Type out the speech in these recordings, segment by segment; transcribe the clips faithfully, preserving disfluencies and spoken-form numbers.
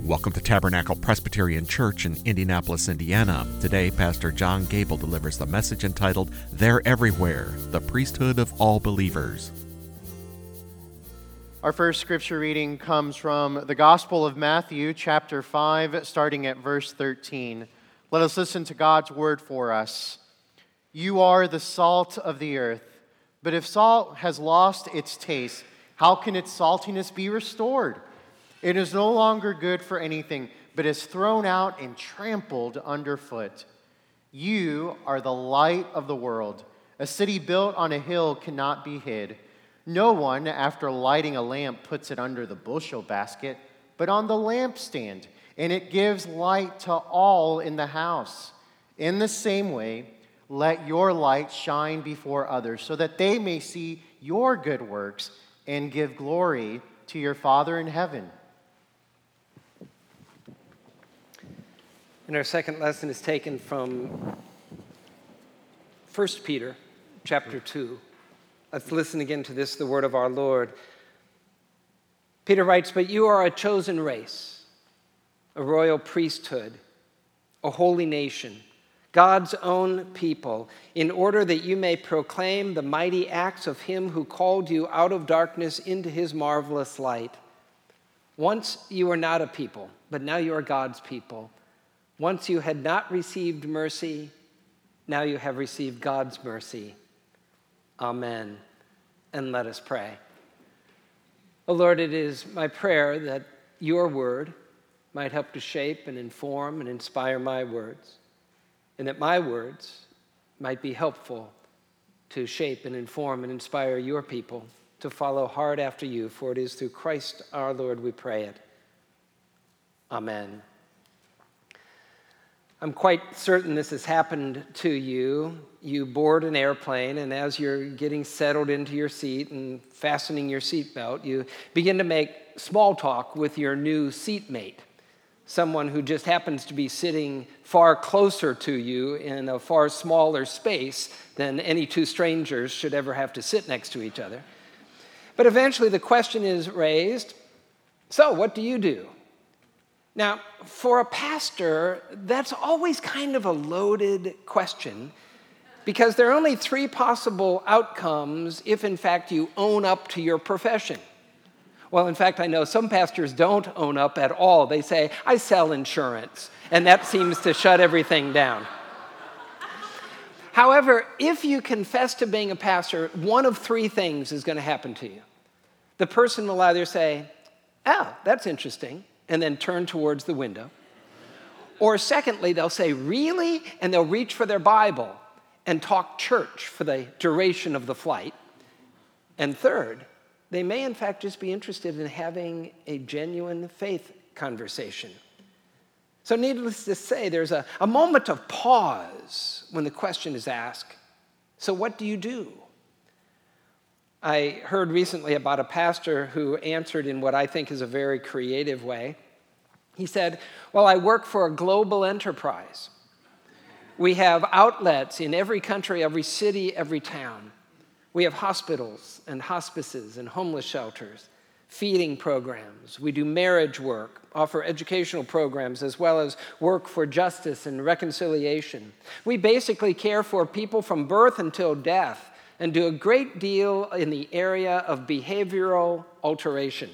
Welcome to Tabernacle Presbyterian Church in Indianapolis, Indiana. Today, Pastor John Gable delivers the message entitled, They're Everywhere, the Priesthood of All Believers. Our first scripture reading comes from the Gospel of Matthew, chapter five, starting at verse thirteen. Let us listen to God's word for us. You are the salt of the earth, but if salt has lost its taste, how can its saltiness be restored? It is no longer good for anything, but is thrown out and trampled underfoot. You are the light of the world. A city built on a hill cannot be hid. No one, after lighting a lamp, puts it under the bushel basket, but on the lampstand, and it gives light to all in the house. In the same way, let your light shine before others, so that they may see your good works and give glory to your Father in heaven. And our second lesson is taken from First Peter chapter two. Let's listen again to this, the word of our Lord. Peter writes, "But you are a chosen race, a royal priesthood, a holy nation, God's own people, in order that you may proclaim the mighty acts of him who called you out of darkness into his marvelous light. Once you were not a people, but now you are God's people. Once you had not received mercy, now you have received God's mercy. Amen." And let us pray. Oh Lord, it is my prayer that your word might help to shape and inform and inspire my words, and that my words might be helpful to shape and inform and inspire your people to follow hard after you, for it is through Christ our Lord we pray it. Amen. I'm quite certain this has happened to you. You board an airplane, and as you're getting settled into your seat and fastening your seatbelt, you begin to make small talk with your new seatmate, someone who just happens to be sitting far closer to you in a far smaller space than any two strangers should ever have to sit next to each other. But eventually the question is raised, so what do you do? Now, for a pastor, that's always kind of a loaded question, because there are only three possible outcomes if, in fact, you own up to your profession. Well, in fact, I know some pastors don't own up at all. They say, I sell insurance, and that seems to shut everything down. However, if you confess to being a pastor, one of three things is going to happen to you. The person will either say, oh, that's interesting, and then turn towards the window. Or secondly, they'll say, really? And they'll reach for their Bible and talk church for the duration of the flight. And third, they may in fact just be interested in having a genuine faith conversation. So needless to say, there's a, a moment of pause when the question is asked, so what do you do? I heard recently about a pastor who answered in what I think is a very creative way. He said, well, I work for a global enterprise. We have outlets in every country, every city, every town. We have hospitals and hospices and homeless shelters, feeding programs. We do marriage work, offer educational programs, as well as work for justice and reconciliation. We basically care for people from birth until death, and do a great deal in the area of behavioral alteration.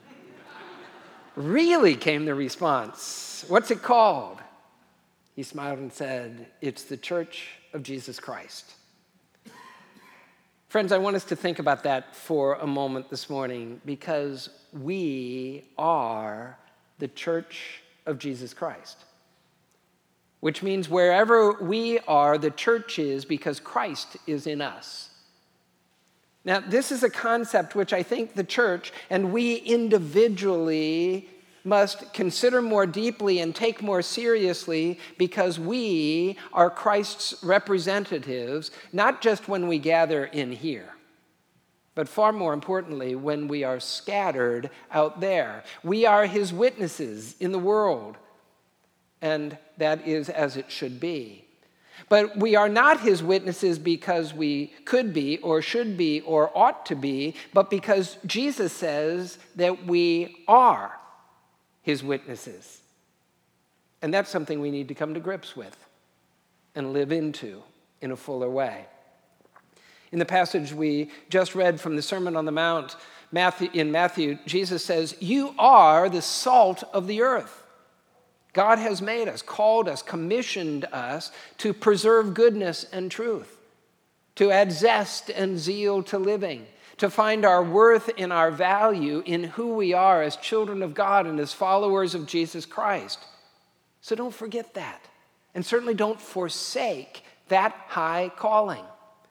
Really, came the response. What's it called? He smiled and said, it's the Church of Jesus Christ. Friends, I want us to think about that for a moment this morning, because we are the Church of Jesus Christ. Which means wherever we are, the church is, because Christ is in us. Now, this is a concept which I think the church and we individually must consider more deeply and take more seriously, because we are Christ's representatives, not just when we gather in here, but far more importantly, when we are scattered out there. We are his witnesses in the world, and that is as it should be. But we are not his witnesses because we could be or should be or ought to be, but because Jesus says that we are. his witnesses. And that's something we need to come to grips with and live into in a fuller way. In the passage we just read from the Sermon on the Mount, Matthew, in Matthew, Jesus says, "You are the salt of the earth." God has made us, called us, commissioned us to preserve goodness and truth, to add zest and zeal to living, to find our worth and our value in who we are as children of God and as followers of Jesus Christ. So don't forget that, and certainly don't forsake that high calling.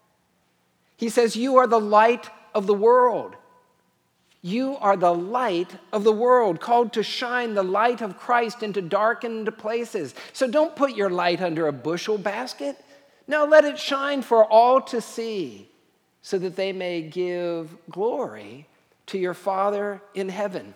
He says, "You are the light of the world." You are the light of the world, called to shine the light of Christ into darkened places. So don't put your light under a bushel basket. No, let it shine for all to see, so that they may give glory to your Father in heaven.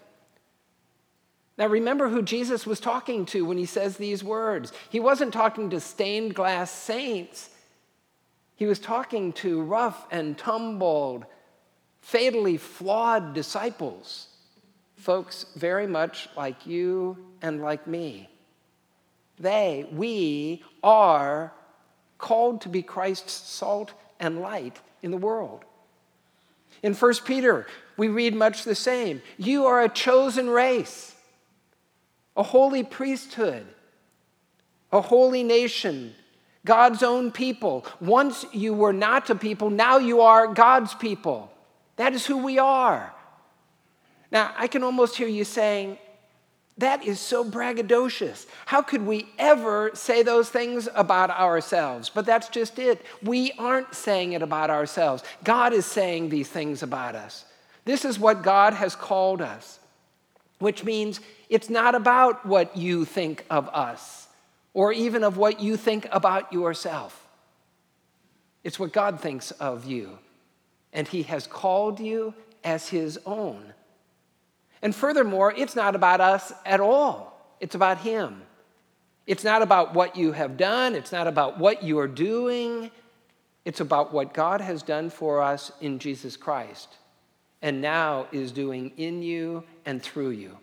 Now remember who Jesus was talking to when he says these words. He wasn't talking to stained glass saints. He was talking to rough and tumbled, fatally flawed disciples, folks very much like you and like me. They, we, are called to be Christ's salt and light in the world. In First Peter, we read much the same. You are a chosen race, a holy priesthood, a holy nation, God's own people. Once you were not a people, now you are God's people. That is who we are. Now, I can almost hear you saying, that is so braggadocious. How could we ever say those things about ourselves? But that's just it. We aren't saying it about ourselves. God is saying these things about us. This is what God has called us, which means it's not about what you think of us or even of what you think about yourself. It's what God thinks of you. And he has called you as his own. And furthermore, it's not about us at all. It's about him. It's not about what you have done. It's not about what you are doing. It's about what God has done for us in Jesus Christ and now is doing in you and through you.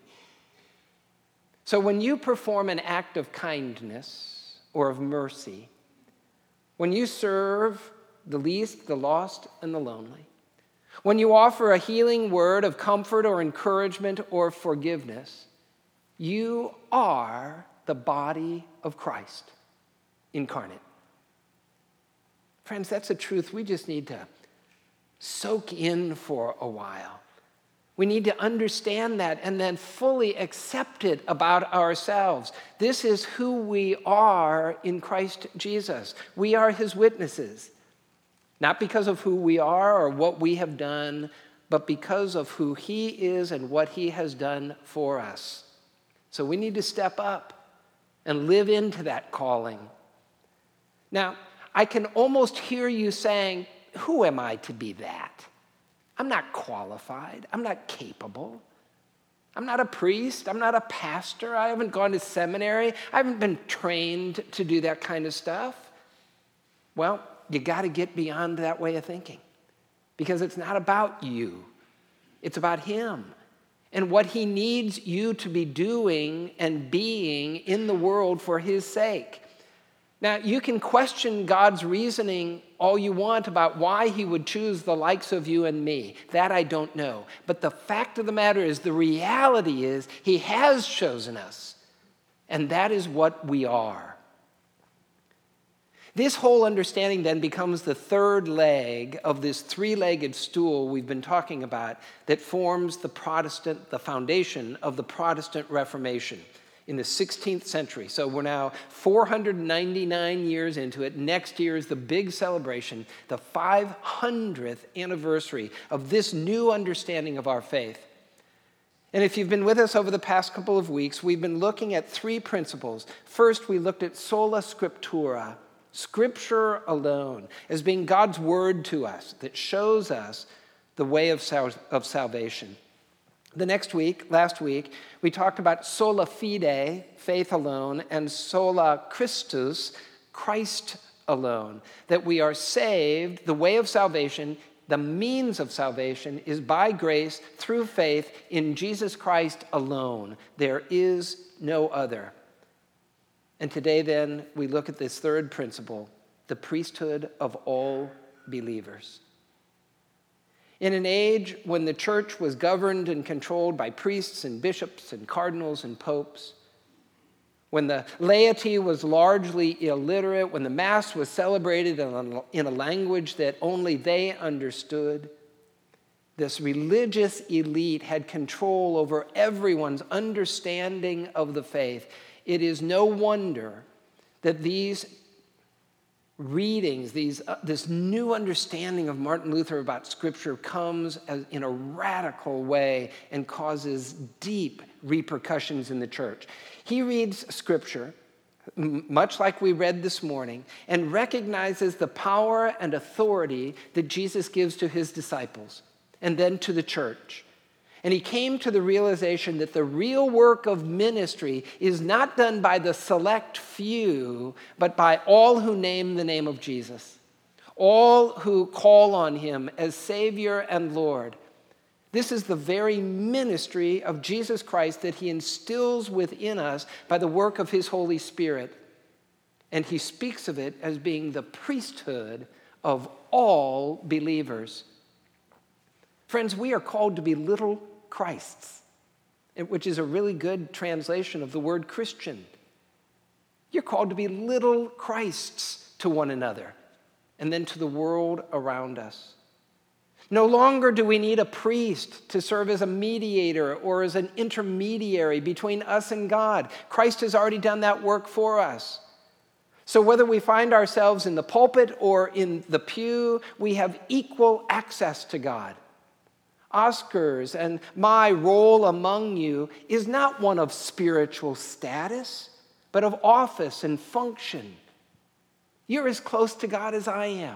So when you perform an act of kindness or of mercy, when you serve the least, the lost, and the lonely, when you offer a healing word of comfort or encouragement or forgiveness, you are the body of Christ incarnate. Friends, that's a truth we just need to soak in for a while. We need to understand that and then fully accept it about ourselves. This is who we are in Christ Jesus. We are his witnesses. Not because of who we are or what we have done, but because of who he is and what he has done for us. So we need to step up and live into that calling. Now, I can almost hear you saying, who am I to be that? I'm not qualified. I'm not capable. I'm not a priest. I'm not a pastor. I haven't gone to seminary. I haven't been trained to do that kind of stuff. Well, you got to get beyond that way of thinking, because it's not about you. It's about him and what he needs you to be doing and being in the world for his sake. Now, you can question God's reasoning all you want about why he would choose the likes of you and me. That I don't know. But the fact of the matter is, the reality is, he has chosen us, and that is what we are. This whole understanding then becomes the third leg of this three-legged stool we've been talking about that forms the Protestant, the foundation of the Protestant Reformation in the sixteenth century. So we're now four hundred ninety-nine years into it. Next year is the big celebration, the five hundredth anniversary of this new understanding of our faith. And if you've been with us over the past couple of weeks, we've been looking at three principles. First, we looked at sola scriptura, Scripture alone, as being God's word to us that shows us the way of, sal- of salvation. The next week, last week, we talked about sola fide, faith alone, and sola Christus, Christ alone, that we are saved, the way of salvation, the means of salvation is by grace through faith in Jesus Christ alone. There is no other. And today then we look at this third principle, the priesthood of all believers. In an age when the church was governed and controlled by priests and bishops and cardinals and popes, when the laity was largely illiterate, when the Mass was celebrated in a language that only they understood, this religious elite had control over everyone's understanding of the faith. It is no wonder that these readings, these, uh, this new understanding of Martin Luther about Scripture comes as, in a radical way and causes deep repercussions in the church. He reads Scripture, m- much like we read this morning, and recognizes the power and authority that Jesus gives to his disciples and then to the church. And he came to the realization that the real work of ministry is not done by the select few, but by all who name the name of Jesus, all who call on him as Savior and Lord. This is the very ministry of Jesus Christ that he instills within us by the work of his Holy Spirit. And he speaks of it as being the priesthood of all believers. Friends, we are called to be little Christs, which is a really good translation of the word Christian. You're called to be little Christs to one another and then to the world around us. No longer do we need a priest to serve as a mediator or as an intermediary between us and God. Christ has already done that work for us. So whether we find ourselves in the pulpit or in the pew, we have equal access to God. Oscar's and my role among you is not one of spiritual status, but of office and function. You're as close to God as I am.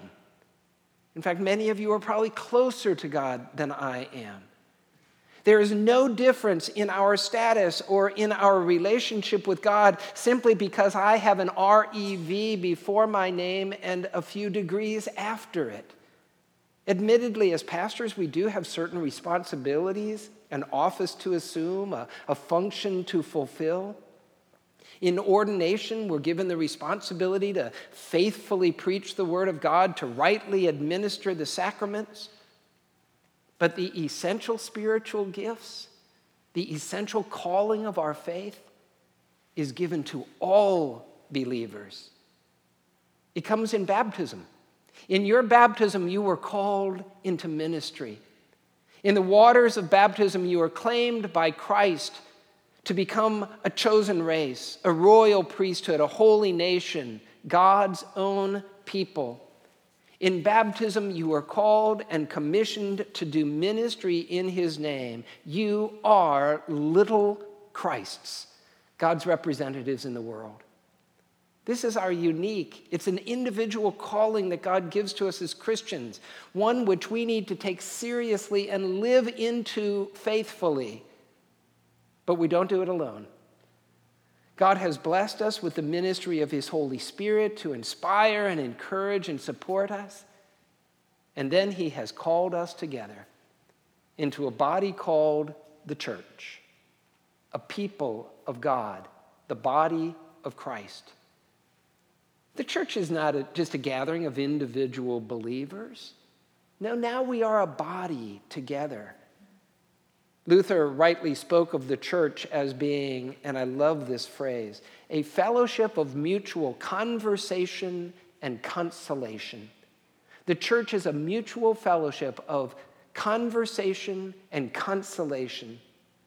In fact, many of you are probably closer to God than I am. There is no difference in our status or in our relationship with God simply because I have an R E V before my name and a few degrees after it. Admittedly, as pastors, we do have certain responsibilities, an office to assume, a, a function to fulfill. In ordination, we're given the responsibility to faithfully preach the Word of God, to rightly administer the sacraments. But the essential spiritual gifts, the essential calling of our faith, is given to all believers. It comes in baptism. In your baptism, you were called into ministry. In the waters of baptism, you are claimed by Christ to become a chosen race, a royal priesthood, a holy nation, God's own people. In baptism, you are called and commissioned to do ministry in his name. You are little Christs, God's representatives in the world. This is our unique, it's an individual calling that God gives to us as Christians, one which we need to take seriously and live into faithfully. But we don't do it alone. God has blessed us with the ministry of his Holy Spirit to inspire and encourage and support us. And then he has called us together into a body called the church, a people of God, the body of Christ. The church is not a, just a gathering of individual believers. No, now we are a body together. Luther rightly spoke of the church as being, and I love this phrase, a fellowship of mutual conversation and consolation. The church is a mutual fellowship of conversation and consolation,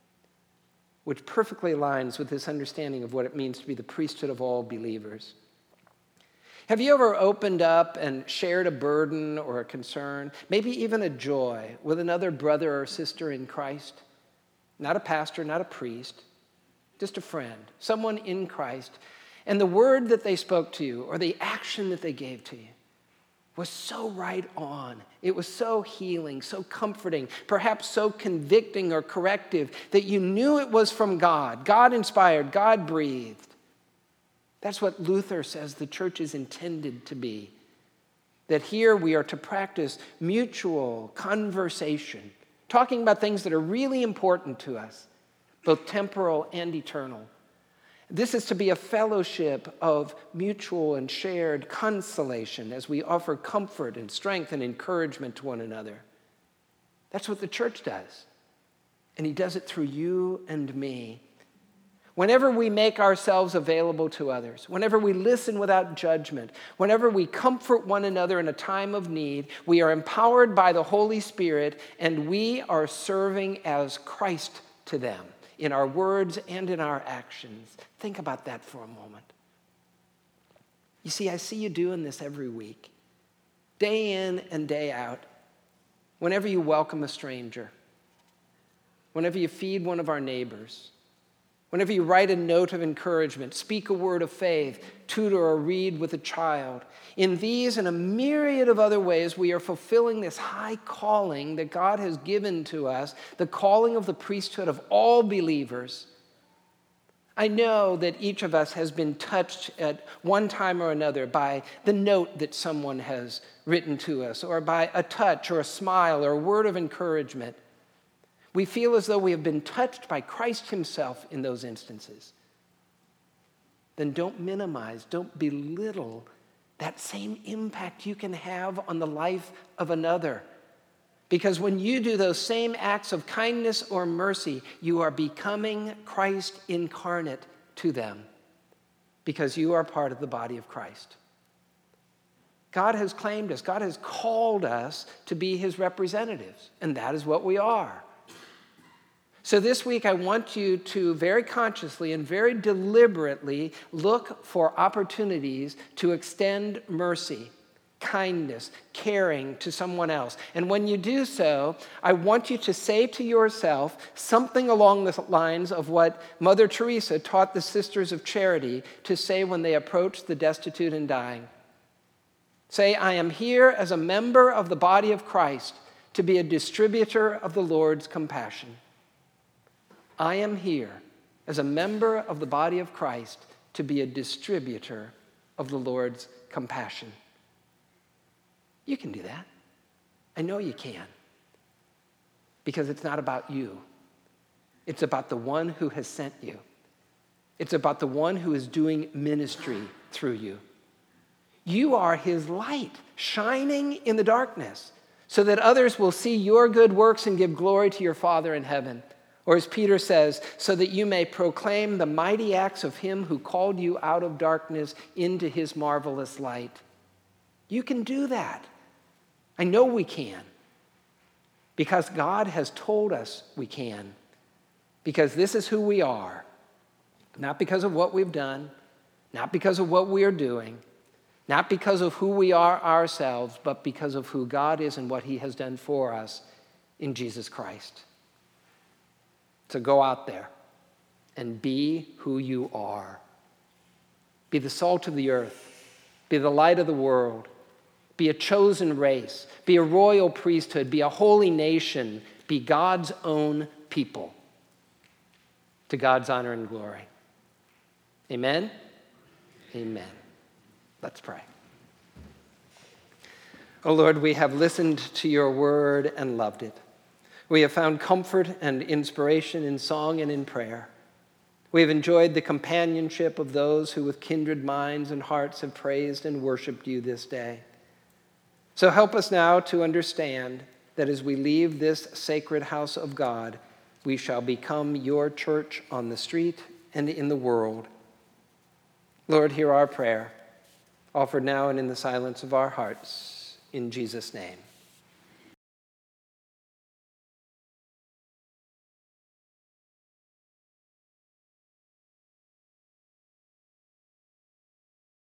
which perfectly aligns with this understanding of what it means to be the priesthood of all believers. Have you ever opened up and shared a burden or a concern, maybe even a joy, with another brother or sister in Christ? Not a pastor, not a priest, just a friend, someone in Christ. And the word that they spoke to you or the action that they gave to you was so right on. It was so healing, so comforting, perhaps so convicting or corrective that you knew it was from God, God inspired, God breathed. That's what Luther says the church is intended to be. That here we are to practice mutual conversation, talking about things that are really important to us, both temporal and eternal. This is to be a fellowship of mutual and shared consolation as we offer comfort and strength and encouragement to one another. That's what the church does. And he does it through you and me. Whenever we make ourselves available to others, whenever we listen without judgment, whenever we comfort one another in a time of need, we are empowered by the Holy Spirit, and we are serving as Christ to them in our words and in our actions. Think about that for a moment. You see, I see you doing this every week, day in and day out. Whenever you welcome a stranger, whenever you feed one of our neighbors, whenever you write a note of encouragement, speak a word of faith, tutor or read with a child, in these and a myriad of other ways, we are fulfilling this high calling that God has given to us, the calling of the priesthood of all believers. I know that each of us has been touched at one time or another by the note that someone has written to us, or by a touch or a smile or a word of encouragement. We feel as though we have been touched by Christ himself in those instances. Then don't minimize, don't belittle that same impact you can have on the life of another. Because when you do those same acts of kindness or mercy, you are becoming Christ incarnate to them, because you are part of the body of Christ. God has claimed us. God has called us to be his representatives, and that is what we are. So this week, I want you to very consciously and very deliberately look for opportunities to extend mercy, kindness, caring to someone else. And when you do so, I want you to say to yourself something along the lines of what Mother Teresa taught the Sisters of Charity to say when they approached the destitute and dying. Say, I am here as a member of the body of Christ to be a distributor of the Lord's compassion. I am here as a member of the body of Christ to be a distributor of the Lord's compassion. You can do that. I know you can. Because it's not about you. It's about the one who has sent you. It's about the one who is doing ministry through you. You are his light shining in the darkness so that others will see your good works and give glory to your Father in heaven. Or as Peter says, so that you may proclaim the mighty acts of him who called you out of darkness into his marvelous light. You can do that. I know we can. Because God has told us we can. Because this is who we are. Not because of what we've done. Not because of what we are doing. Not because of who we are ourselves, but because of who God is and what he has done for us in Jesus Christ. So go out there and be who you are. Be the salt of the earth. Be the light of the world. Be a chosen race. Be a royal priesthood. Be a holy nation. Be God's own people. To God's honor and glory. Amen? Amen. Let's pray. Oh Lord, we have listened to your word and loved it. We have found comfort and inspiration in song and in prayer. We have enjoyed the companionship of those who with kindred minds and hearts have praised and worshiped you this day. So help us now to understand that as we leave this sacred house of God, we shall become your church on the street and in the world. Lord, hear our prayer, offered now and in the silence of our hearts, in Jesus' name.